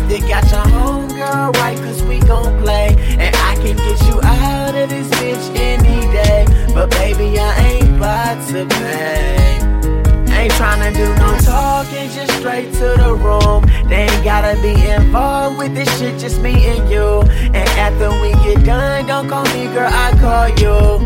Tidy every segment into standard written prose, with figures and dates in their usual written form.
they got your homegirl right, cause we gon' play. And I can get you out of this bitch any day. But baby, I ain't about to pay. Ain't tryna do no talking, just straight to the room. They ain't gotta be involved with this shit, just me and you. And after we get done, don't call me girl, I call you.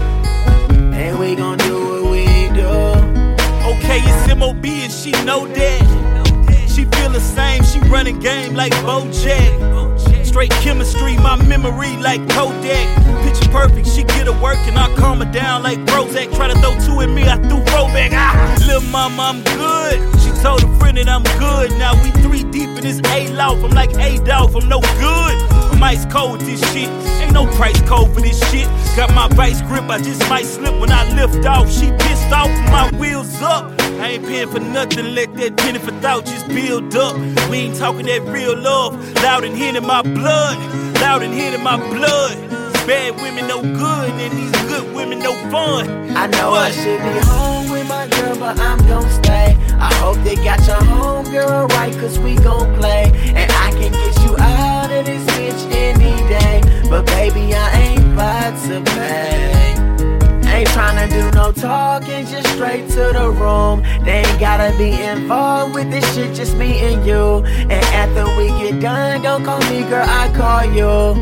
And we gon' do what we do. Okay, it's M.O.B. and she know that. She feel the same, she running game like Bojack. Straight chemistry, my memory like Kodak. Picture perfect, she get her work and I calm her down like Prozac. Try to throw two at me, I threw four back. Lil' mama, I'm good. She told a friend that I'm good. Now we 3 deep in this A-Loft. I'm like A-Dolph, I'm no good. I'm ice cold with this shit. Ain't no price code for this shit. Got my vice grip, I just might slip when I lift off. She pissed off, my wheels up. I ain't paying for nothing, let that Jennifer thought just build up. We ain't talking that real love. Loud and hit in my blood. Loud and hit in my blood. These bad women no good, and these good women no fun. I know I should be home with my girl, but I'm gon' stay. I hope they got your homegirl right, cause we gon' play. And I can get you out of this bitch any day. But baby, I ain't about to pay. Ain't tryna do no talking, just straight to the room. They ain't gotta be involved with this shit, just me and you. And after we get done, don't call me girl, I call you.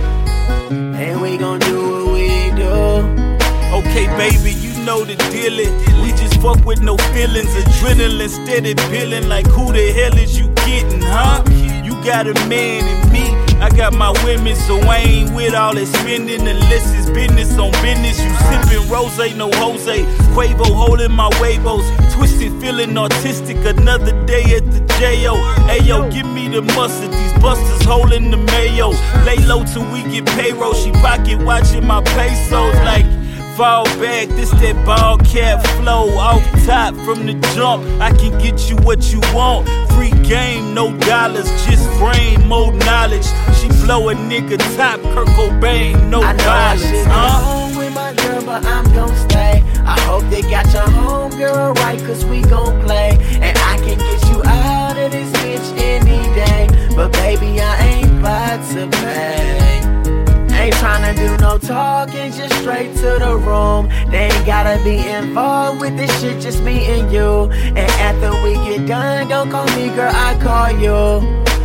And we gon' do what we do. Okay, baby, you know the dealin'. We just fuck with no feelings. Adrenaline steady peeling. Like who the hell is you getting, huh? You got a man and me, I got my women, so I ain't with all that spending unless it's business on business. You sippin' rose, no Jose. Quavo holding my huevos. Twisted, feeling autistic. Another day at the J.O. Ayo, give me the mustard. These busters holding the mayo. Lay low till we get payroll. She pocket watching my pesos like fall back, this that ball cap flow. Off top from the jump, I can get you what you want. Free game, no dollars, just brain, more knowledge. She blow a nigga top, Kurt Cobain, no violence. I should be home with my girl, but I'm gon' stay. I hope they got your homegirl right, cause we gon' play. And I can get you out of this bitch any day. But baby, I ain't about to pay. Ain't tryna do no talking, just straight to the room. They ain't gotta be involved with this shit, just me and you. And after we get done, don't call me girl, I call you.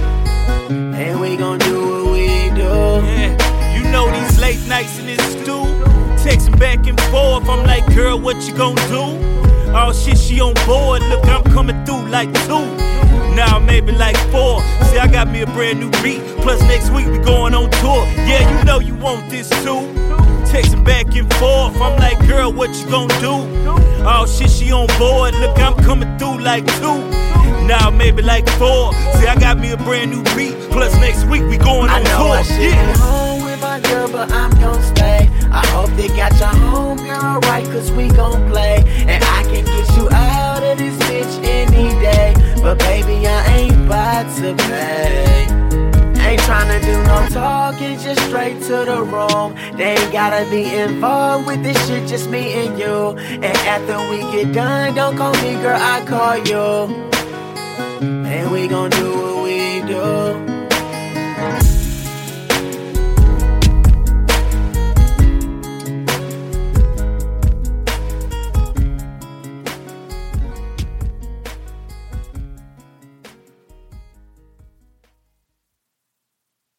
And we gon' do what we do. Yeah, you know these late nights in this stew. Texting back and forth, I'm like, girl, what you gon' do? Oh shit, she on board, look, I'm coming through like 2. Now maybe like 4. See, I got me a brand new beat. Plus next week we going on tour. Yeah, you know you want this too. Texting back and forth. I'm like, girl, what you gon' do? Oh shit, she on board. Look, I'm coming through like 2. Now maybe like 4. See, I got me a brand new beat. Plus next week we going on tour. I should be home with my girl, but I'm gon' stay. I hope they got your homegirl right, cause we gon' play. And I can get you out of this bitch any day. But baby, I ain't about to pay. Ain't tryna do no talking, just straight to the room. They ain't gotta be involved with this shit, just me and you. And after we get done, don't call me girl, I call you. And we gon' do what we do.